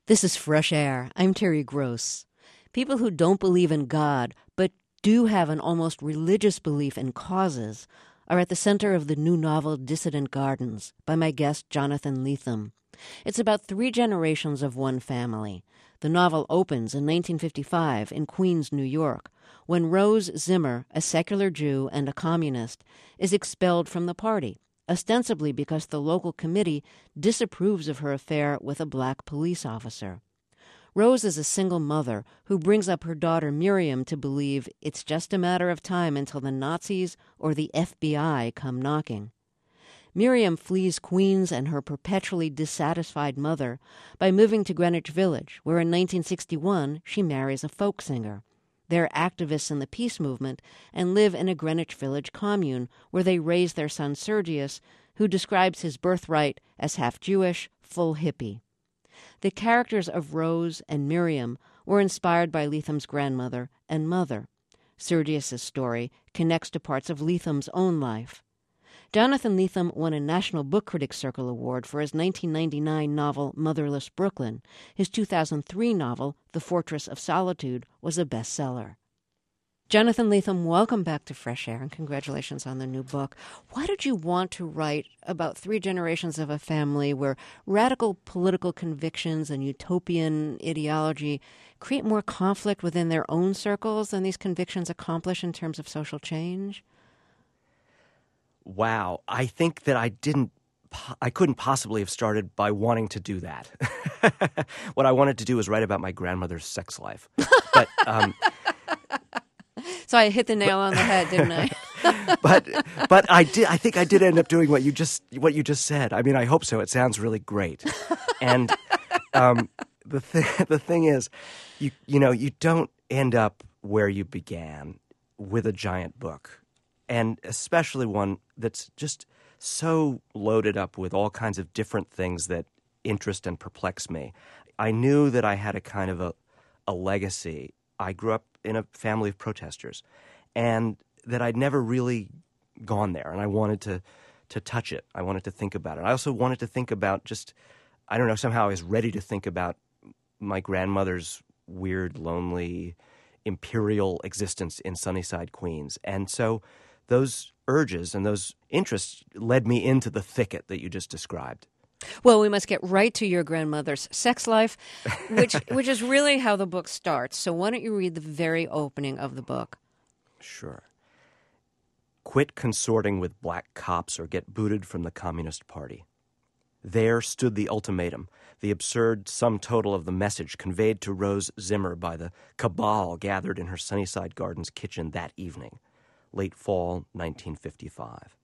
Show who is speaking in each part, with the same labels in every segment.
Speaker 1: This is Fresh Air. I'm Terry Gross. People who don't believe in God, but do have an almost religious belief in causes, are at the center of the new novel Dissident Gardens by my guest Jonathan Lethem. It's about 3 generations of one family. The novel opens in 1955 in Queens, New York, when Rose Zimmer, a secular Jew and a communist, is expelled from the party, ostensibly because the local committee disapproves of her affair with a black police officer. Rose is a single mother who brings up her daughter Miriam to believe it's just a matter of time until the Nazis or the FBI come knocking. Miriam flees Queens and her perpetually dissatisfied mother by moving to Greenwich Village, where in 1961 she marries a folk singer. They're activists in the peace movement and live in a Greenwich Village commune where they raise their son Sergius, who describes his birthright as half Jewish, full hippie. The characters of Rose and Miriam were inspired by Lethem's grandmother and mother. Sergius's story connects to parts of Lethem's own life. Jonathan Lethem won a National Book Critics Circle Award for his 1999 novel Motherless Brooklyn. His 2003 novel, The Fortress of Solitude, was a bestseller. Jonathan Lethem, welcome back to Fresh Air, and congratulations on the new book. Why did you want to write about 3 generations of a family where radical political convictions and utopian ideology create more conflict within their own circles than these convictions accomplish in terms of social change?
Speaker 2: Wow. I think that I couldn't possibly have started by wanting to do that. What I wanted to do was write about my grandmother's sex life. But
Speaker 1: so I hit the nail on the head, didn't I?
Speaker 2: but I did. I think I did end up doing what you just said. I mean, I hope so. It sounds really great. And the thing is, you don't end up where you began with a giant book. And especially one that's just so loaded up with all kinds of different things that interest and perplex me. I knew that I had a kind of a legacy. I grew up in a family of protesters, and that I'd never really gone there, and I wanted to touch it. I wanted to think about it. I also wanted to think about somehow I was ready to think about my grandmother's weird, lonely, imperial existence in Sunnyside, Queens. And so those urges and those interests led me into the thicket that you just described.
Speaker 1: Well, we must get right to your grandmother's sex life, which is really how the book starts. So why don't you read the very opening of the book?
Speaker 2: Sure. Quit consorting with black cops or get booted from the Communist Party. There stood the ultimatum, the absurd sum total of the message conveyed to Rose Zimmer by the cabal gathered in her Sunnyside Gardens kitchen that evening. Late fall 1955.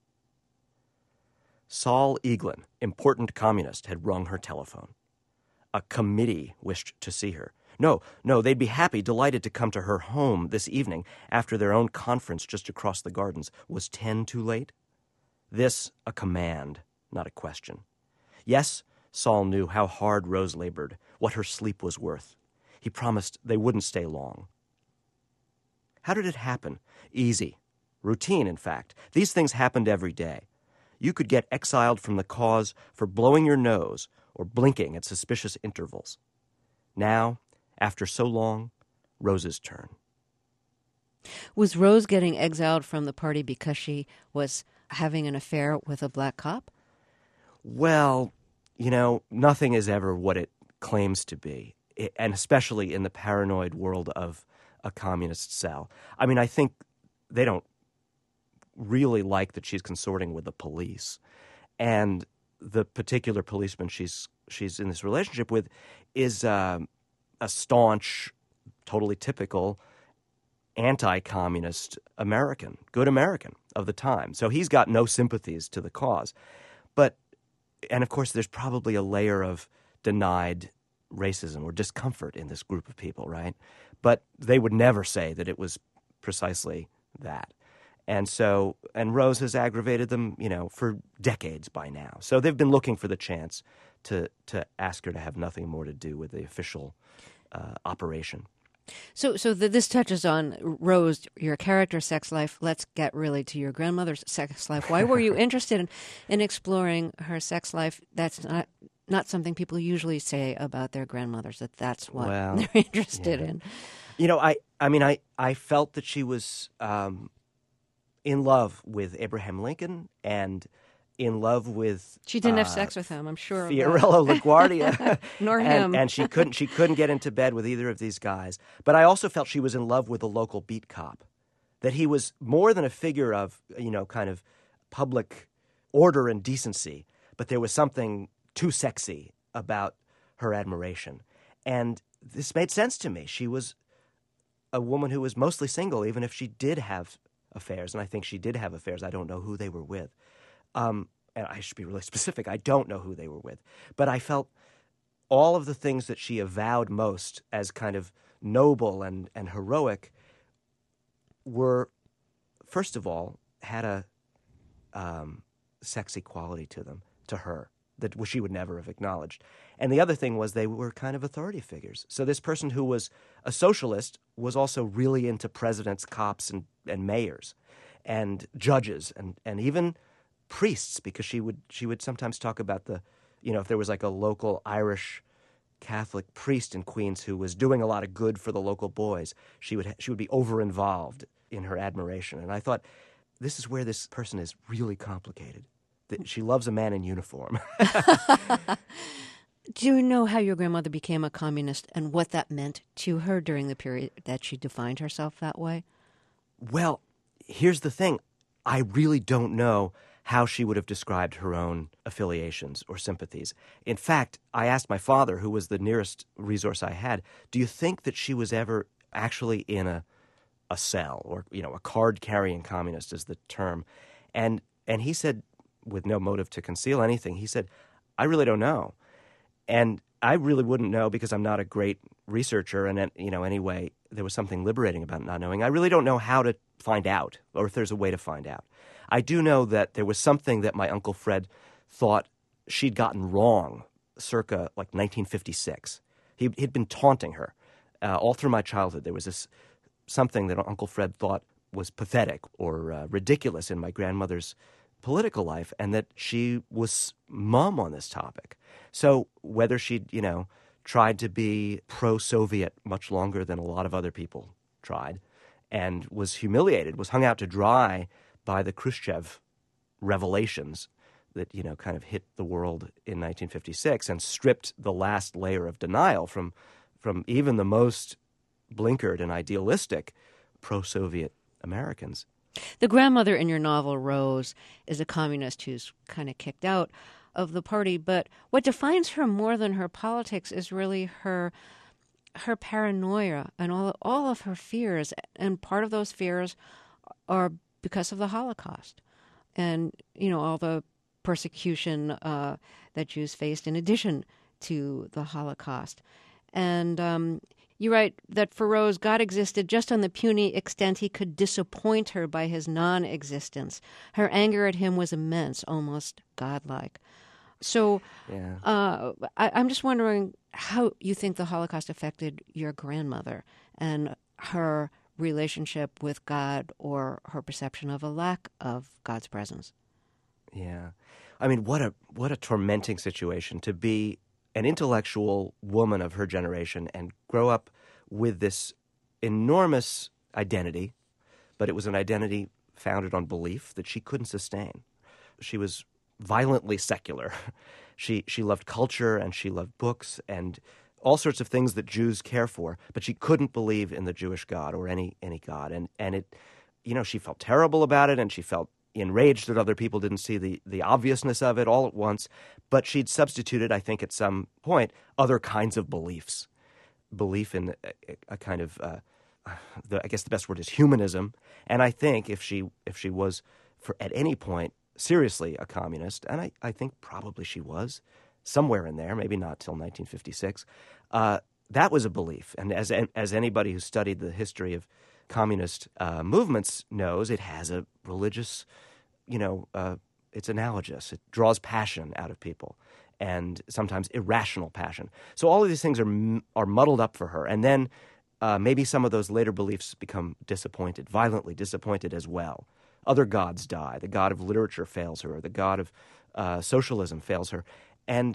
Speaker 2: Saul Eaglin, important communist, had rung her telephone. A committee wished to see her. No, they'd be happy, delighted to come to her home this evening after their own conference just across the gardens. Was 10 too late? This a command, not a question. Yes, Saul knew how hard Rose labored, what her sleep was worth. He promised they wouldn't stay long. How did it happen? Easy. Routine, in fact. These things happened every day. You could get exiled from the cause for blowing your nose or blinking at suspicious intervals. Now, after so long, Rose's turn.
Speaker 1: Was Rose getting exiled from the party because she was having an affair with a black cop?
Speaker 2: Well, nothing is ever what it claims to be, and especially in the paranoid world of a communist cell. I mean, I think they don't really like that she's consorting with the police, and the particular policeman she's in this relationship with is a staunch, totally typical anti-communist American, good American of the time. So he's got no sympathies to the cause. And of course, there's probably a layer of denied racism or discomfort in this group of people, right? But they would never say that it was precisely that. And Rose has aggravated them, for decades by now. So they've been looking for the chance to ask her to have nothing more to do with the official operation.
Speaker 1: So this touches on Rose, your character's sex life. Let's get really to your grandmother's sex life. Why were you interested in exploring her sex life? That's not not something people usually say about their grandmothers, that's what
Speaker 2: Well,
Speaker 1: they're interested
Speaker 2: yeah.
Speaker 1: in.
Speaker 2: I felt that she was in love with Abraham Lincoln and in love with
Speaker 1: She didn't have sex with him, I'm sure of that.
Speaker 2: Fiorello LaGuardia,
Speaker 1: Nor
Speaker 2: and,
Speaker 1: him.
Speaker 2: and she couldn't get into bed with either of these guys. But I also felt she was in love with the local beat cop, that he was more than a figure of kind of public order and decency, but there was something too sexy about her admiration, and this made sense to me. She was a woman who was mostly single, even if she did have affairs, and I think she did have affairs. I don't know who they were with. And I should be really specific. I don't know who they were with. But I felt all of the things that she avowed most as kind of noble and heroic were, first of all, had a sexy quality to them, to her, that she would never have acknowledged. And the other thing was they were kind of authority figures. So this person who was a socialist was also really into presidents, cops, and mayors, and judges, and even priests, because she would sometimes talk about if there was like a local Irish Catholic priest in Queens who was doing a lot of good for the local boys, she would be over-involved in her admiration. And I thought, this is where this person is really complicated. That she loves a man in uniform.
Speaker 1: Do you know how your grandmother became a communist and what that meant to her during the period that she defined herself that way?
Speaker 2: Well, here's the thing. I really don't know how she would have described her own affiliations or sympathies. In fact, I asked my father, who was the nearest resource I had, do you think that she was ever actually in a cell, or a card-carrying communist is the term? And he said, with no motive to conceal anything, he said, I really don't know. And I really wouldn't know, because I'm not a great researcher, and anyway, there was something liberating about not knowing. I really don't know how to find out, or if there's a way to find out. I do know that there was something that my Uncle Fred thought she'd gotten wrong circa like 1956. He'd been taunting her all through my childhood. There was something that Uncle Fred thought was pathetic or ridiculous in my grandmother's political life, and that she was mum on this topic. So whether she'd, tried to be pro-Soviet much longer than a lot of other people tried, and was humiliated, was hung out to dry by the Khrushchev revelations that, kind of hit the world in 1956 and stripped the last layer of denial from even the most blinkered and idealistic pro-Soviet Americans.
Speaker 1: The grandmother in your novel, Rose, is a communist who's kind of kicked out of the party, but what defines her more than her politics is really her paranoia and all of her fears, and part of those fears are because of the Holocaust and all the persecution that Jews faced in addition to the Holocaust. And you write that for Rose, God existed just on the puny extent he could disappoint her by his non-existence. Her anger at him was immense, almost godlike. So yeah. I'm just wondering how you think the Holocaust affected your grandmother and her relationship with God, or her perception of a lack of God's presence.
Speaker 2: Yeah. I mean, what a tormenting situation to be an intellectual woman of her generation and grow up with this enormous identity, but it was an identity founded on belief that she couldn't sustain. She was violently secular. She loved culture, and she loved books and all sorts of things that Jews care for, but she couldn't believe in the Jewish God or any God. And it, she felt terrible about it, and she felt enraged that other people didn't see the obviousness of it all at once. But she'd substituted, I think, at some point, other kinds of beliefs. Belief in a kind of, I guess the best word is humanism. And I think if she was, at any point, seriously a communist, and I think probably she was, somewhere in there, maybe not till 1956, that was a belief. And as anybody who studied the history of communist movements knows, it has a religious, it's analogous. It draws passion out of people, and sometimes irrational passion. So all of these things are muddled up for her. And then maybe some of those later beliefs become violently disappointed as well. Other gods die. The god of literature fails her. The god of socialism fails her. And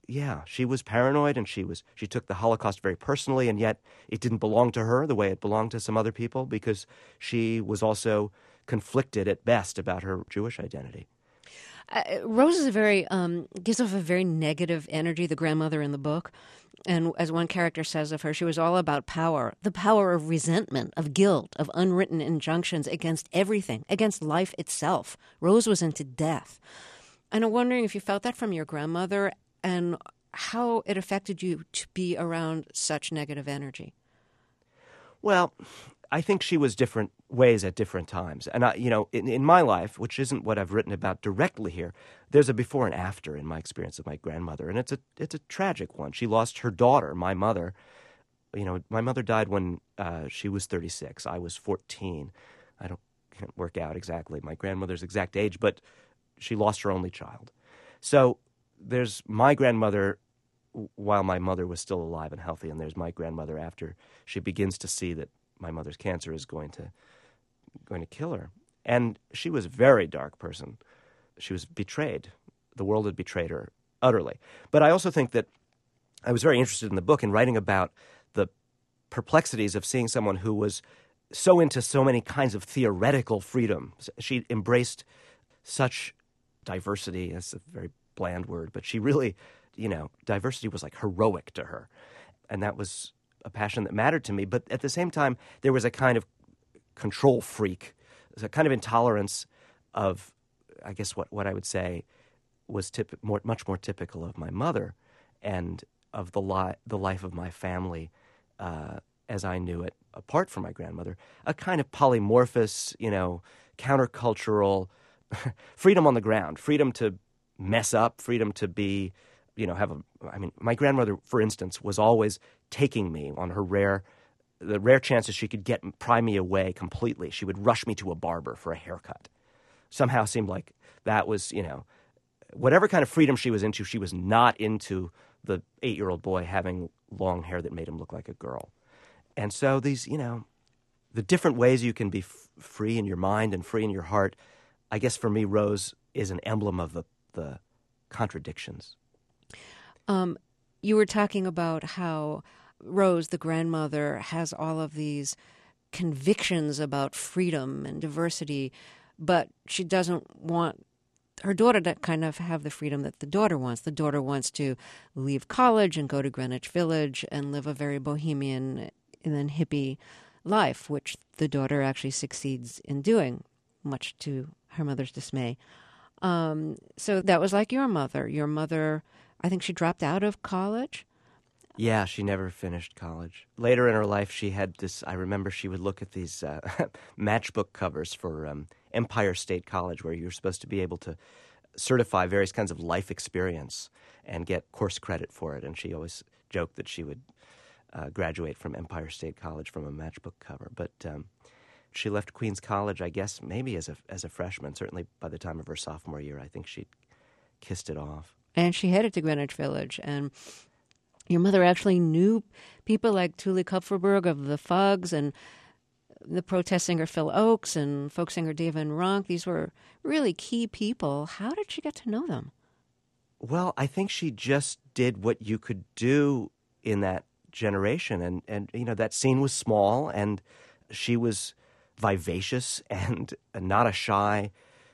Speaker 2: yeah, she was paranoid, and she took the Holocaust very personally, and yet it didn't belong to her the way it belonged to some other people, because she was also conflicted at best about her Jewish identity.
Speaker 1: Rose is gives off a very negative energy, the grandmother in the book. And as one character says of her, she was all about power, the power of resentment, of guilt, of unwritten injunctions against everything, against life itself. Rose was into death. And I'm wondering if you felt that from your grandmother and how it affected you to be around such negative energy.
Speaker 2: Well, I think she was different ways at different times. And, in my life, which isn't what I've written about directly here, there's a before and after in my experience of my grandmother. And it's a tragic one. She lost her daughter, my mother. My mother died when she was 36. I was 14. Can't work out exactly my grandmother's exact age, but she lost her only child. So there's my grandmother while my mother was still alive and healthy, and there's my grandmother after she begins to see that my mother's cancer is going to kill her. And she was a very dark person. She was betrayed. The world had betrayed her utterly. But I also think that I was very interested in the book in writing about the perplexities of seeing someone who was so into so many kinds of theoretical freedom. She embraced such diversity. That's a very bland word, but she really, diversity was like heroic to her. And that was a passion that mattered to me. But at the same time, there was a kind of control freak, a kind of intolerance of, I guess what I would say was much more typical of my mother and of the life of my family as I knew it, apart from my grandmother. A kind of polymorphous, countercultural freedom on the ground, freedom to mess up, freedom to be, my grandmother, for instance, was always taking me on the rare chances she could pry me away completely. She would rush me to a barber for a haircut. Somehow seemed like that was, whatever kind of freedom she was into, she was not into the 8-year-old boy having long hair that made him look like a girl. And so these, the different ways you can be free in your mind and free in your heart, I guess for me, Rose is an emblem of the contradictions.
Speaker 1: You were talking about how Rose, the grandmother, has all of these convictions about freedom and diversity, but she doesn't want her daughter to kind of have the freedom that the daughter wants. The daughter wants to leave college and go to Greenwich Village and live a very bohemian and then hippie life, which the daughter actually succeeds in doing, much to her mother's dismay. So that was like your mother. Your mother, I think she dropped out of college.
Speaker 2: Yeah, she never finished college. Later in her life, she had this, I remember she would look at these matchbook covers for Empire State College, where you're supposed to be able to certify various kinds of life experience and get course credit for it. And she always joked that she would graduate from Empire State College from a matchbook cover. But she left Queens College, I guess, maybe as a freshman. Certainly by the time of her sophomore year, I think she'd kissed it off.
Speaker 1: And she headed to Greenwich Village. And your mother actually knew people like Tuli Kupferberg of the Fugs and the protest singer Phil Oakes and folk singer Dave Van Ronk. These were really key people. How did she get to know them?
Speaker 2: Well, I think she just did what you could do in that generation. And that scene was small, and she was vivacious and not a shy.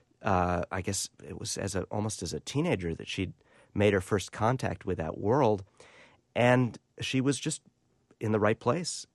Speaker 2: I guess it was almost as a teenager that she'd made her first contact with that world. And she was just in the right place.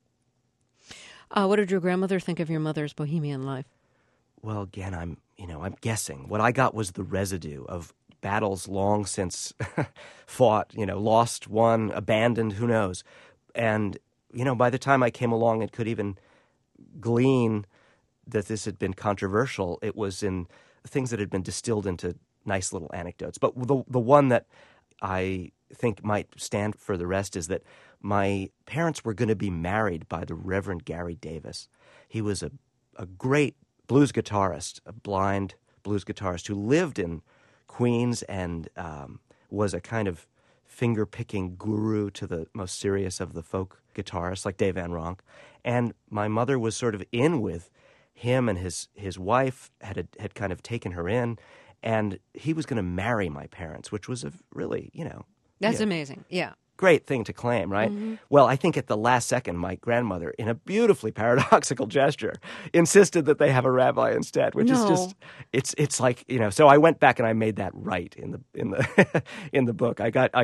Speaker 1: What did your grandmother think of your mother's bohemian life?
Speaker 2: Well, again, I'm guessing. What I got was the residue of battles long since fought, lost, won, abandoned, who knows. And, by the time I came along and could even glean that this had been controversial, it was in things that had been distilled into nice little anecdotes. But the one that I think might stand for the rest is that my parents were going to be married by the Reverend Gary Davis. He was a great blues guitarist, a blind blues guitarist who lived in Queens and was a kind of finger-picking guru to the most serious of the folk guitarists, like Dave Van Ronk. And my mother was sort of in with him, and his wife had kind of taken her in, and he was going to marry my parents, which was a really,
Speaker 1: That's amazing. Yeah.
Speaker 2: Great thing to claim, right?
Speaker 1: Mm-hmm.
Speaker 2: Well, I think at the last second, my grandmother, in a beautifully paradoxical gesture, insisted that they have a rabbi instead, which is just it's like, so I went back and I made that right in the in the book. I got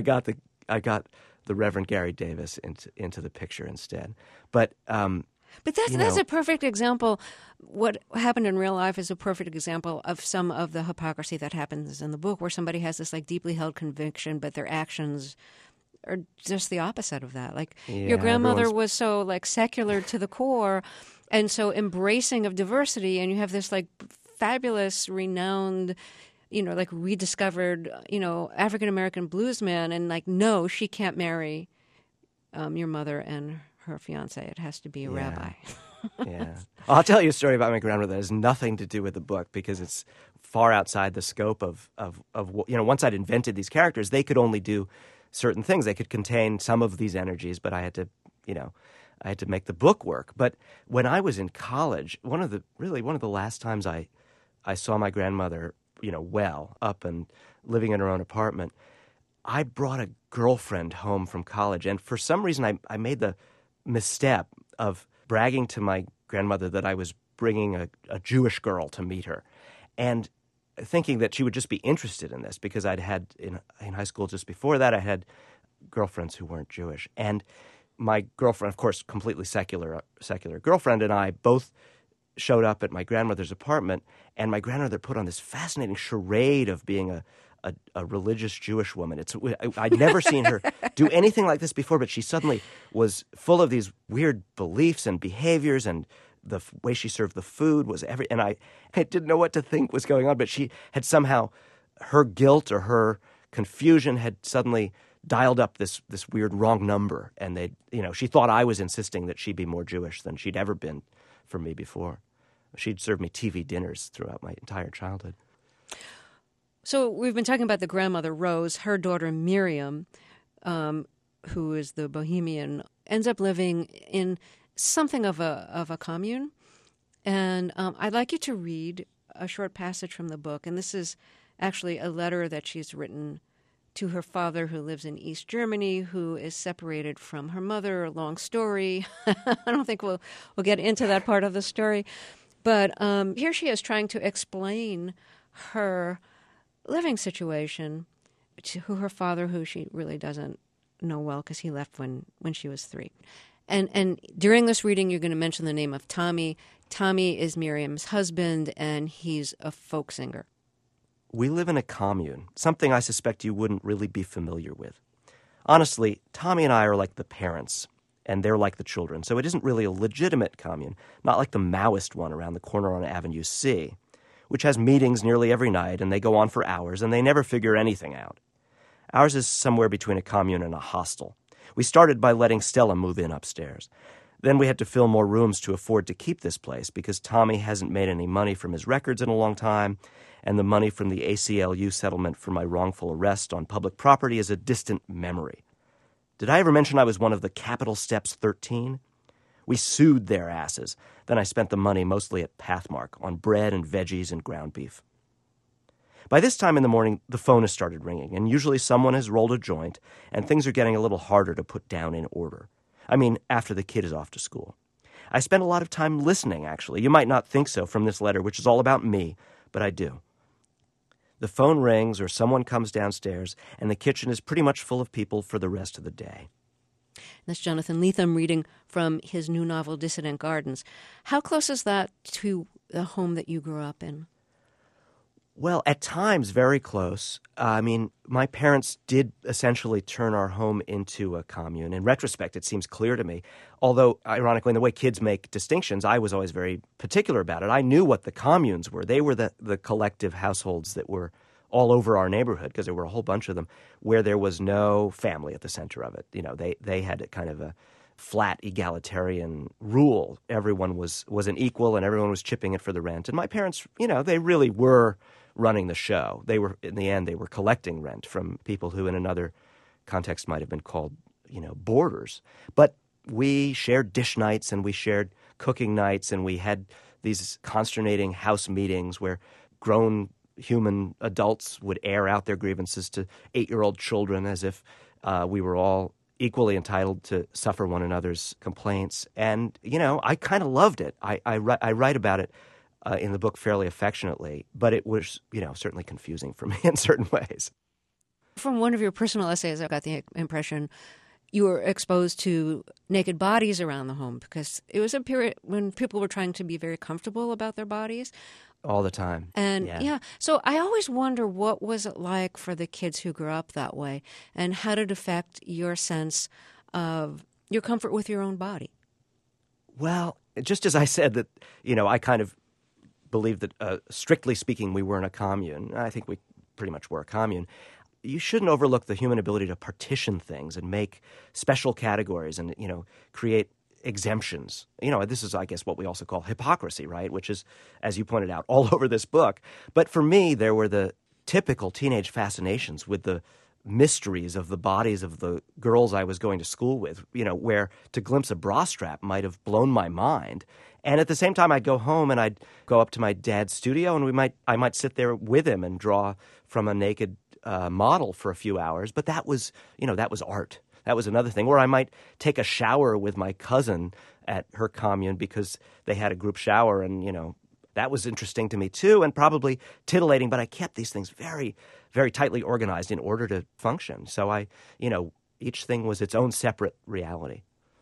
Speaker 2: the Reverend Gary Davis into the picture instead. But
Speaker 1: that's a perfect example. What happened in real life is a perfect example of some of the hypocrisy that happens in the book, where somebody has this like deeply held conviction, but their actions are just the opposite of that. Like your grandmother was so like secular to the core and so embracing of diversity, and you have this like fabulous, renowned, like rediscovered, African-American bluesman, and like, no, she can't marry your mother and her fiance. It has to be a rabbi.
Speaker 2: Yeah. I'll tell you a story about my grandmother that has nothing to do with the book because it's far outside the scope of once I'd invented these characters, they could only do certain things. They could contain some of these energies, but I had to make the book work. But when I was in college, one of the last times I saw my grandmother, up and living in her own apartment, I brought a girlfriend home from college. And for some reason, I made the misstep of bragging to my grandmother that I was bringing a Jewish girl to meet her. And thinking that she would just be interested in this because I'd had in high school just before that, I had girlfriends who weren't Jewish. And my girlfriend, of course, completely secular girlfriend, and I both showed up at my grandmother's apartment, and my grandmother put on this fascinating charade of being a religious Jewish woman. I'd never seen her do anything like this before, but she suddenly was full of these weird beliefs and behaviors, and the way she served the food was and I didn't know what to think was going on, but she had somehow, her guilt or her confusion had suddenly dialed up this weird wrong number, and she thought I was insisting that she be more Jewish than she'd ever been for me before. She'd served me TV dinners throughout my entire childhood.
Speaker 1: So we've been talking about the grandmother Rose. Her daughter Miriam, who is the bohemian, ends up living in something of a commune. And I'd like you to read a short passage from the book. And this is actually a letter that she's written to her father, who lives in East Germany, who is separated from her mother. A long story. I don't think we'll get into that part of the story. But here she is trying to explain her living situation to her father, who she really doesn't know well because he left when she was 3. And during this reading, you're going to mention the name of Tommy. Tommy is Miriam's husband, and he's a folk singer.
Speaker 2: We live in a commune, something I suspect you wouldn't really be familiar with. Honestly, Tommy and I are like the parents, and they're like the children, so it isn't really a legitimate commune, not like the Maoist one around the corner on Avenue C, which has meetings nearly every night, and they go on for hours, and they never figure anything out. Ours is somewhere between a commune and a hostel. We started by letting Stella move in upstairs. Then we had to fill more rooms to afford to keep this place because Tommy hasn't made any money from his records in a long time, and the money from the ACLU settlement for my wrongful arrest on public property is a distant memory. Did I ever mention I was one of the Capitol Steps 13? We sued their asses. Then I spent the money mostly at Pathmark on bread and veggies and ground beef. By this time in the morning, the phone has started ringing, and usually someone has rolled a joint, and things are getting a little harder to put down in order. I mean, after the kid is off to school. I spend a lot of time listening, actually. You might not think so from this letter, which is all about me, but I do. The phone rings or someone comes downstairs, and the kitchen is pretty much full of people for the rest of the day.
Speaker 1: That's Jonathan Lethem reading from his new novel, Dissident Gardens. How close is that to the home that you grew up in?
Speaker 2: Well, at times, very close. I mean, my parents did essentially turn our home into a commune. In retrospect, it seems clear to me. Although, ironically, in the way kids make distinctions, I was always very particular about it. I knew what the communes were. They were the collective households that were all over our neighborhood, because there were a whole bunch of them, where there was no family at the center of it. You know, they had a kind of a flat egalitarian rule. Everyone was an equal, and everyone was chipping it for the rent. And my parents, they really were running the show. They were, in the end, they were collecting rent from people who in another context might have been called, boarders. But we shared dish nights, and we shared cooking nights, and we had these consternating house meetings where grown human adults would air out their grievances to 8-year-old children as if We were all equally entitled to suffer one another's complaints. And, I kind of loved it. I write about it in the book fairly affectionately, but it was, certainly confusing for me in certain ways.
Speaker 1: From one of your personal essays, I got the impression you were exposed to naked bodies around the home because it was a period when people were trying to be very comfortable about their bodies.
Speaker 2: All the time.
Speaker 1: And so I always wonder, what was it like for the kids who grew up that way, and how did it affect your sense of your comfort with your own body?
Speaker 2: Well, just as I said that, I kind of believe that, strictly speaking, we weren't a commune. I think we pretty much were a commune. You shouldn't overlook the human ability to partition things and make special categories and, create exemptions. This is, I guess, what we also call hypocrisy, right? Which is, as you pointed out, all over this book. But for me, there were the typical teenage fascinations with the mysteries of the bodies of the girls I was going to school with, where to glimpse a bra strap might have blown my mind. And at the same time, I'd go home and I'd go up to my dad's studio and I might sit there with him and draw from a naked model for a few hours. But that was art. That was another thing. Or I might take a shower with my cousin at her commune because they had a group shower, and, that was interesting to me too, and probably titillating, but I kept these things very, very tightly organized in order to function. So each thing was its own separate reality.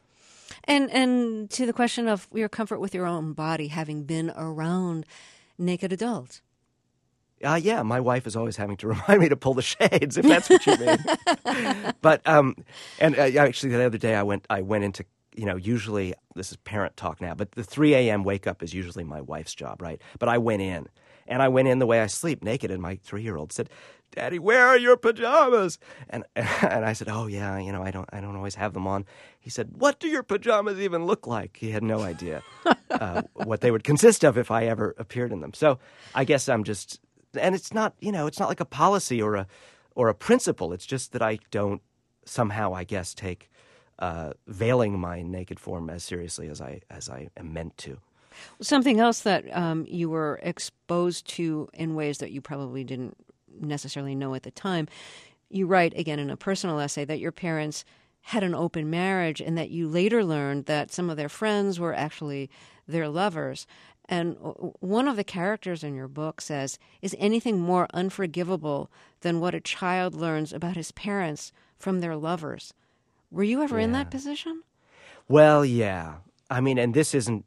Speaker 1: And to the question of your comfort with your own body, having been around naked adults.
Speaker 2: Yeah, my wife is always having to remind me to pull the shades, if that's what you mean. But actually, the other day I went into, usually this is parent talk now, but the 3 a.m. wake up is usually my wife's job, right? But I went in the way I sleep, naked, and my 3-year-old said, "Daddy, where are your pajamas?" And I said, "Oh yeah, I don't always have them on." He said, "What do your pajamas even look like?" He had no idea what they would consist of if I ever appeared in them. So I guess I'm just. And it's not, it's not like a policy or a principle. It's just that I don't somehow, I guess, take veiling my naked form as seriously as I am meant to.
Speaker 1: Something else that you were exposed to in ways that you probably didn't necessarily know at the time. You write, again, in a personal essay, that your parents had an open marriage and that you later learned that some of their friends were actually their lovers. And one of the characters in your book says, "Is anything more unforgivable than what a child learns about his parents from their lovers?" Were you ever in that position?
Speaker 2: Well, yeah. I mean, and this isn't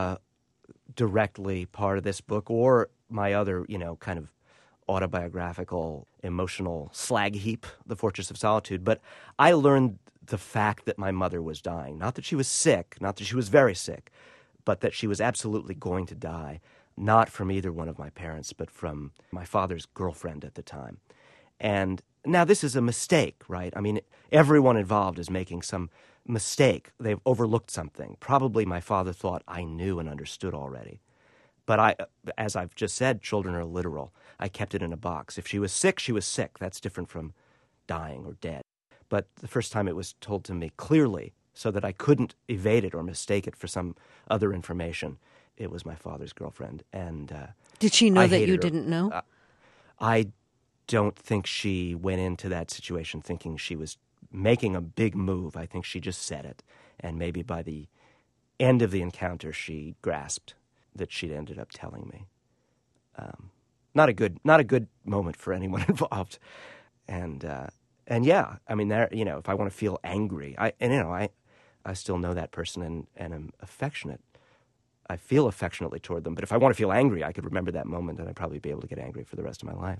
Speaker 2: directly part of this book or my other, kind of autobiographical, emotional slag heap, The Fortress of Solitude. But I learned the fact that my mother was dying. Not that she was sick, not that she was very sick, but that she was absolutely going to die, not from either one of my parents, but from my father's girlfriend at the time. And now this is a mistake, right? I mean, everyone involved is making some mistake. They've overlooked something. Probably my father thought I knew and understood already. But as I've just said, children are literal. I kept it in a box. If she was sick, she was sick. That's different from dying or dead. But the first time it was told to me clearly, so that I couldn't evade it or mistake it for some other information, it was my father's girlfriend. And
Speaker 1: did she know that you didn't know?
Speaker 2: I don't think she went into that situation thinking she was making a big move. I think she just said it. And maybe by the end of the encounter, she grasped that she'd ended up telling me. Not a good moment for anyone involved. And yeah, I mean, there, if I want to feel angry, I still know that person and am affectionate. I feel affectionately toward them. But if I want to feel angry, I could remember that moment and I'd probably be able to get angry for the rest of my life.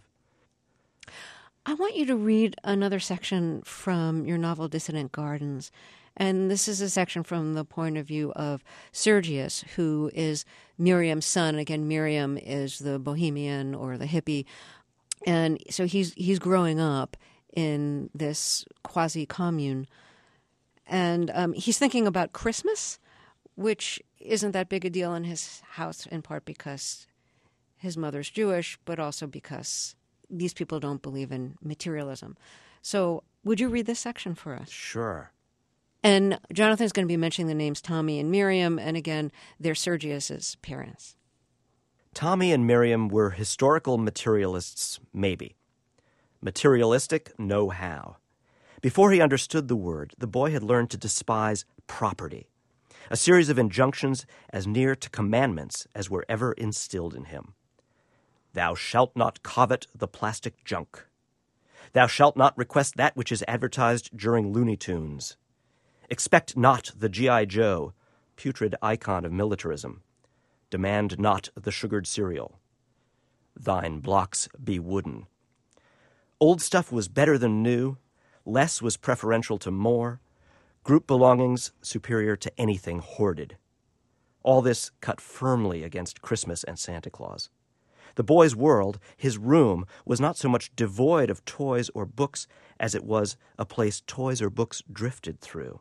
Speaker 1: I want you to read another section from your novel, Dissident Gardens. And this is a section from the point of view of Sergius, who is Miriam's son. Again, Miriam is the bohemian or the hippie. And so he's growing up in this quasi-commune. And he's thinking about Christmas, which isn't that big a deal in his house, in part because his mother's Jewish, but also because these people don't believe in materialism. So would you read this section for us?
Speaker 2: Sure.
Speaker 1: And Jonathan's going to be mentioning the names Tommy and Miriam, and again, they're Sergius's parents.
Speaker 2: Tommy and Miriam were historical materialists, maybe. Materialistic, no how. Before he understood the word, the boy had learned to despise property, a series of injunctions as near to commandments as were ever instilled in him. Thou shalt not covet the plastic junk. Thou shalt not request that which is advertised during Looney Tunes. Expect not the G.I. Joe, putrid icon of militarism. Demand not the sugared cereal. Thine blocks be wooden. Old stuff was better than new. Less was preferential to more. Group belongings superior to anything hoarded. All this cut firmly against Christmas and Santa Claus. The boy's world, his room, was not so much devoid of toys or books as it was a place toys or books drifted through.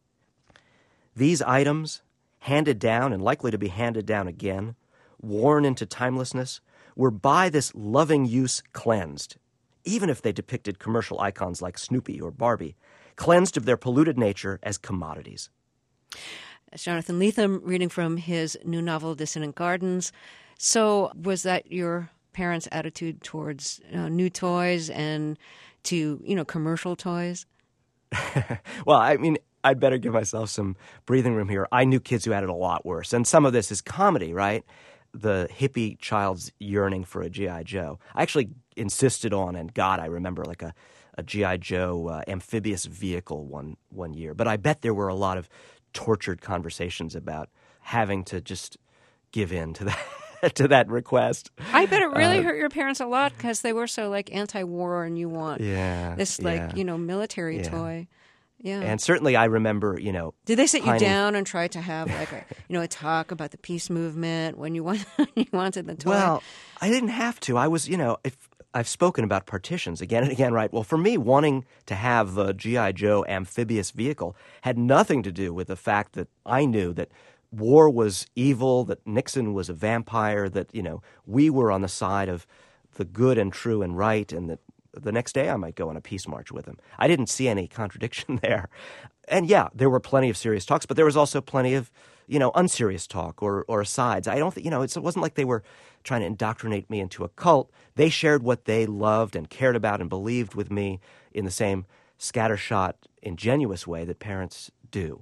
Speaker 2: These items, handed down and likely to be handed down again, worn into timelessness, were by this loving use cleansed, even if they depicted commercial icons like Snoopy or Barbie, cleansed of their polluted nature as commodities.
Speaker 1: That's Jonathan Lethem reading from his new novel, Dissonant Gardens. So was that your parents' attitude towards new toys and to, commercial toys?
Speaker 2: Well, I mean, I'd better give myself some breathing room here. I knew kids who had it a lot worse. And some of this is comedy, right? The hippie child's yearning for a G.I. Joe. I actually insisted on, and God, I remember like a G.I. Joe amphibious vehicle one year. But I bet there were a lot of tortured conversations about having to just give in to that. To that request.
Speaker 1: I bet it really hurt your parents a lot because they were so anti-war and you want this military toy. Yeah.
Speaker 2: And certainly I remember,
Speaker 1: Did they sit you down and try to have a talk about the peace movement when you wanted the toy?
Speaker 2: Well, I didn't have to. I was, if I've spoken about partitions again and again, right? Well, for me, wanting to have the G.I. Joe amphibious vehicle had nothing to do with the fact that I knew that war was evil, that Nixon was a vampire, that, we were on the side of the good and true and right, and that the next day I might go on a peace march with him. I didn't see any contradiction there. And yeah, there were plenty of serious talks, but there was also plenty of, unserious talk or asides. I don't think, it wasn't like they were trying to indoctrinate me into a cult. They shared what they loved and cared about and believed with me in the same scattershot, ingenuous way that parents do.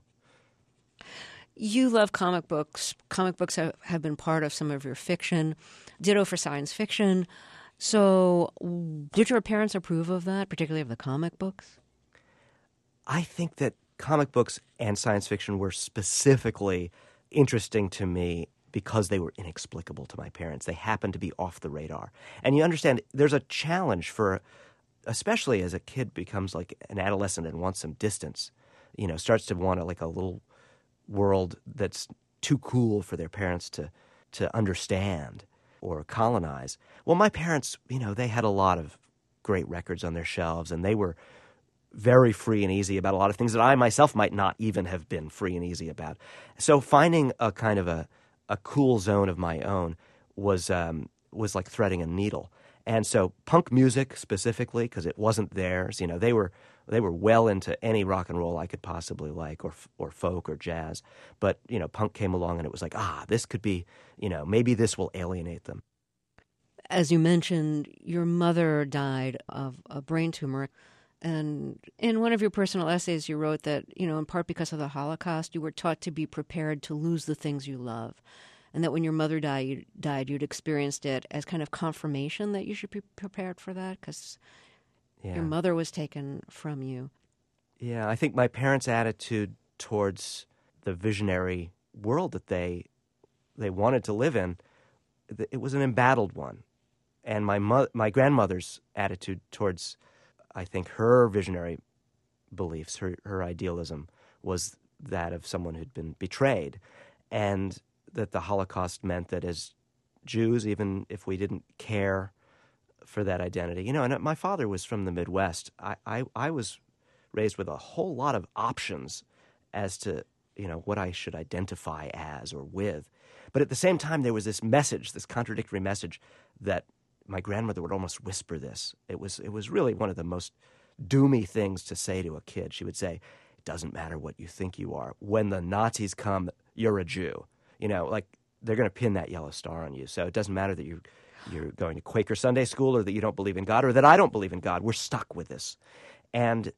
Speaker 1: You love comic books. Comic books have been part of some of your fiction. Ditto for science fiction. So did your parents approve of that, particularly of the comic books?
Speaker 2: I think that comic books and science fiction were specifically interesting to me because they were inexplicable to my parents. They happened to be off the radar. And you understand, there's a challenge for, especially as a kid becomes like an adolescent and wants some distance, starts to want a little world that's too cool for their parents to understand or colonize. Well, my parents, they had a lot of great records on their shelves, and they were very free and easy about a lot of things that I myself might not even have been free and easy about. So finding a kind of a cool zone of my own was like threading a needle. And so punk music specifically, because it wasn't theirs, they were well into any rock and roll I could possibly like, or folk or jazz. But, punk came along and it was like, this could be, maybe this will alienate them.
Speaker 1: As you mentioned, your mother died of a brain tumor. And in one of your personal essays, you wrote that, in part because of the Holocaust, you were taught to be prepared to lose the things you love. And that when your mother died, you'd experienced it as kind of confirmation that you should be prepared for that because your mother was taken from you.
Speaker 2: Yeah, I think my parents' attitude towards the visionary world that they wanted to live in, it was an embattled one. And my grandmother's attitude towards, I think, her visionary beliefs, her idealism, was that of someone who'd been betrayed. And that the Holocaust meant that as Jews, even if we didn't care for that identity, and my father was from the Midwest. I was raised with a whole lot of options as to, what I should identify as or with. But at the same time, there was this message, this contradictory message that my grandmother would almost whisper this. It was really one of the most doomy things to say to a kid. She would say, it doesn't matter what you think you are. When the Nazis come, you're a Jew. They're going to pin that yellow star on you. So it doesn't matter that you're going to Quaker Sunday school or that you don't believe in God or that I don't believe in God. We're stuck with this. And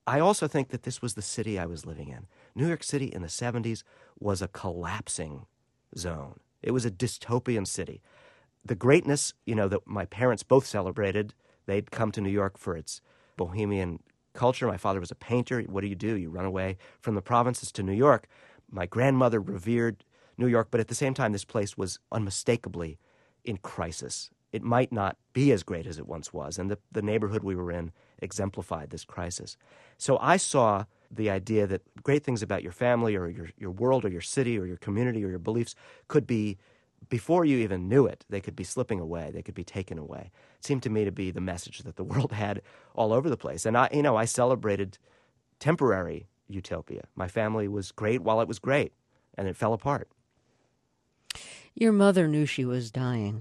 Speaker 2: I also think that this was the city I was living in. New York City in the 70s was a collapsing zone. It was a dystopian city. The greatness, that my parents both celebrated, they'd come to New York for its bohemian culture. My father was a painter. What do? You run away from the provinces to New York. My grandmother revered New York, but at the same time, this place was unmistakably in crisis. It might not be as great as it once was, and the neighborhood we were in exemplified this crisis. So I saw the idea that great things about your family or your world or your city or your community or your beliefs could be, before you even knew it, they could be slipping away, they could be taken away. It seemed to me to be the message that the world had all over the place. And I celebrated temporary utopia. My family was great while it was great, and it fell apart.
Speaker 1: Your mother knew she was dying.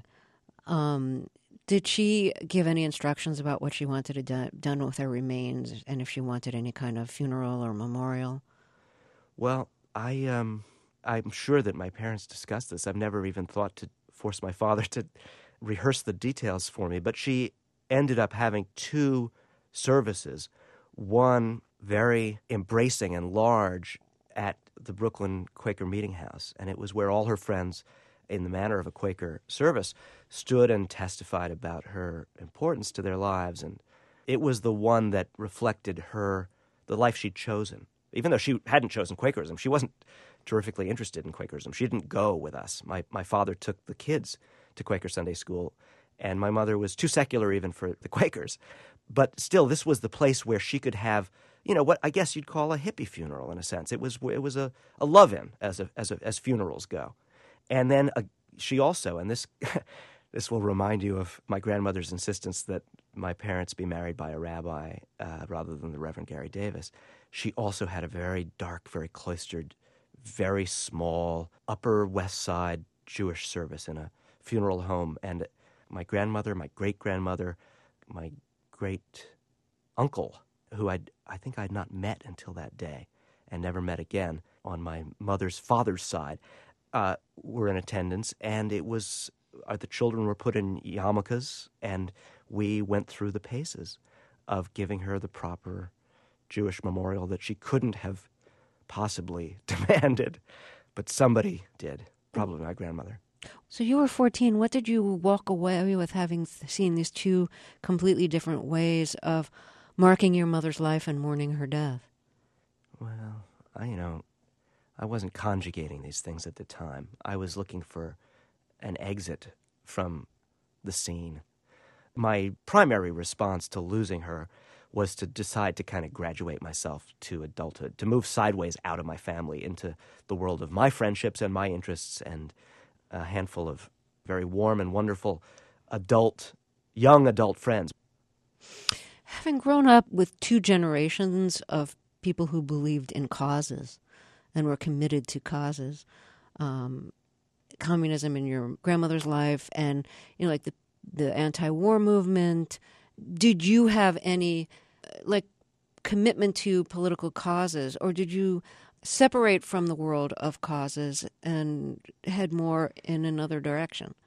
Speaker 1: Did she give any instructions about what she wanted to done with her remains, and if she wanted any kind of funeral or memorial?
Speaker 2: Well, I'm sure that my parents discussed this. I've never even thought to force my father to rehearse the details for me, but she ended up having two services, one very embracing and large at the Brooklyn Quaker Meeting House, and it was where all her friends, in the manner of a Quaker service, stood and testified about her importance to their lives. And it was the one that reflected the life she'd chosen. Even though she hadn't chosen Quakerism, she wasn't terrifically interested in Quakerism. She didn't go with us. My father took the kids to Quaker Sunday school, and my mother was too secular even for the Quakers. But still, this was the place where she could have, what I guess you'd call a hippie funeral in a sense. It was a love-in as funerals go. And then she also, and this this will remind you of my grandmother's insistence that my parents be married by a rabbi rather than the Reverend Gary Davis. She also had a very dark, very cloistered, very small Upper West Side Jewish service in a funeral home. And my grandmother, my great-grandmother, my great-uncle, who I think I'd not met until that day and never met again on my mother's father's side, were in attendance, and it was the children were put in yarmulkes, and we went through the paces of giving her the proper Jewish memorial that she couldn't have possibly demanded, but somebody did, probably my grandmother.
Speaker 1: So you were 14. What did you walk away with, having seen these two completely different ways of marking your mother's life and mourning her death?
Speaker 2: Well, I wasn't conjugating these things at the time. I was looking for an exit from the scene. My primary response to losing her was to decide to kind of graduate myself to adulthood, to move sideways out of my family into the world of my friendships and my interests, and a handful of very warm and wonderful young adult friends.
Speaker 1: Having grown up with two generations of people who believed in causes and were committed to causes, communism in your grandmother's life, and like the anti-war movement, did you have any commitment to political causes, or did you separate from the world of causes and head more in another direction?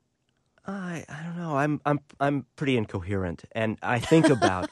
Speaker 2: I don't know. I'm pretty incoherent, and I think about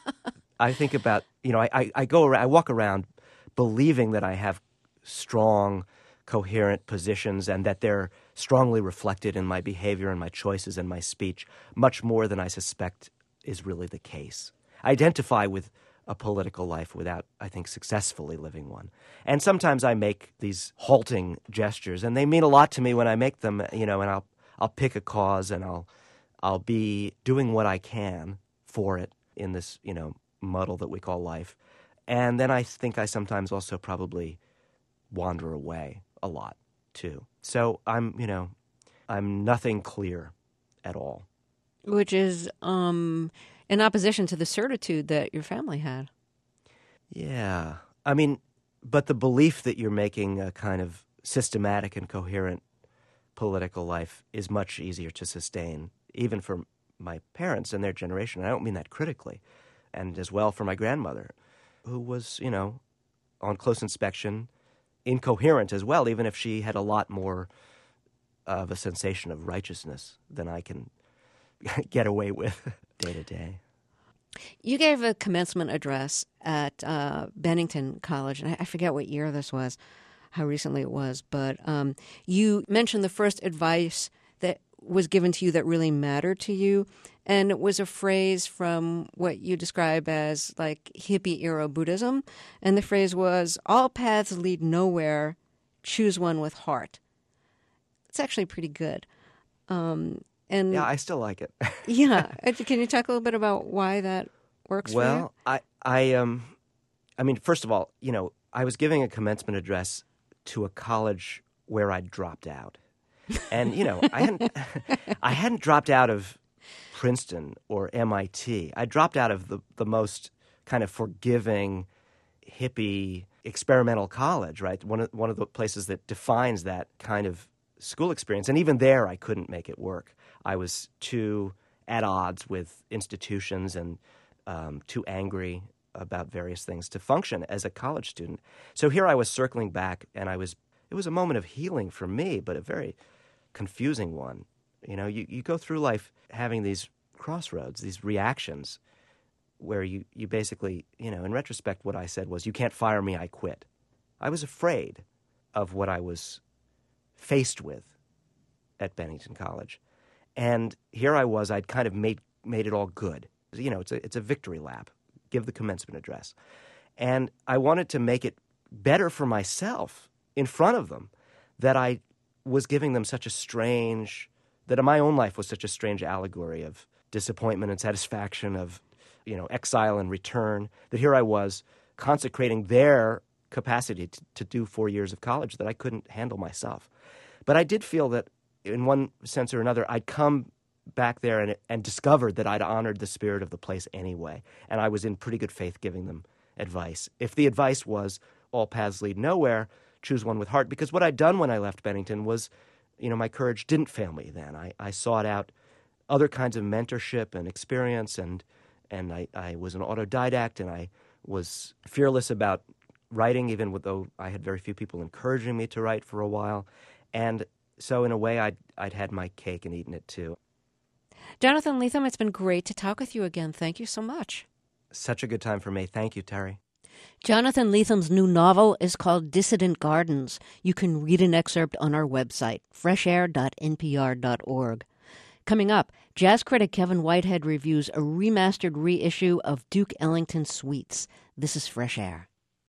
Speaker 2: I walk around believing that I have strong, coherent positions and that they're strongly reflected in my behavior and my choices and my speech, much more than I suspect is really the case. I identify with a political life without, I think, successfully living one. And sometimes I make these halting gestures, and they mean a lot to me when I make them, and I'll pick a cause, and I'll be doing what I can for it in this, muddle that we call life. And then I think I sometimes also probably wander away a lot too. So I'm nothing clear at all.
Speaker 1: Which is in opposition to the certitude that your family had.
Speaker 2: Yeah. But the belief that you're making a kind of systematic and coherent political life is much easier to sustain, even for my parents and their generation. I don't mean that critically. And as well for my grandmother, who was, on close inspection, incoherent as well, even if she had a lot more of a sensation of righteousness than I can get away with day to day.
Speaker 1: You gave a commencement address at Bennington College, and I forget what year this was, how recently it was, but you mentioned the first advice that was given to you that really mattered to you, and it was a phrase from what you describe as like hippie-era Buddhism, and the phrase was, "All paths lead nowhere, choose one with heart." It's actually pretty good. And
Speaker 2: Yeah, I still like it.
Speaker 1: yeah, can you talk a little bit about why that works for you?
Speaker 2: Well, I mean, first of all, I was giving a commencement address to a college where I dropped out, and I hadn't dropped out of Princeton or MIT. I dropped out of the most kind of forgiving, hippie, experimental college, right? One of the places that defines that kind of school experience, and even there, I couldn't make it work. I was too at odds with institutions and too angry about various things to function as a college student. So here I was circling back, and it was a moment of healing for me, but a very confusing one. You go through life having these crossroads, these reactions, where you basically, in retrospect, what I said was, "You can't fire me, I quit." I was afraid of what I was faced with at Bennington College. And here I was, I'd kind of made it all good. It's a victory lap. Give the commencement address. And I wanted to make it better for myself in front of them, that I was giving them that my own life was such a strange allegory of disappointment and satisfaction, of, exile and return, that here I was consecrating their capacity to do 4 years of college that I couldn't handle myself. But I did feel that in one sense or another, I'd come back there and discovered that I'd honored the spirit of the place anyway. And I was in pretty good faith giving them advice. If the advice was, all paths lead nowhere, choose one with heart. Because what I'd done when I left Bennington was, my courage didn't fail me then. I sought out other kinds of mentorship and experience, and I was an autodidact, and I was fearless about writing, even though I had very few people encouraging me to write for a while. And so in a way, I'd had my cake and eaten it too.
Speaker 1: Jonathan Lethem, it's been great to talk with you again. Thank you so much.
Speaker 2: Such a good time for me. Thank you, Terry.
Speaker 1: Jonathan Lethem's new novel is called Dissident Gardens. You can read an excerpt on our website, freshair.npr.org. Coming up, jazz critic Kevin Whitehead reviews a remastered reissue of Duke Ellington Suites. This is Fresh Air.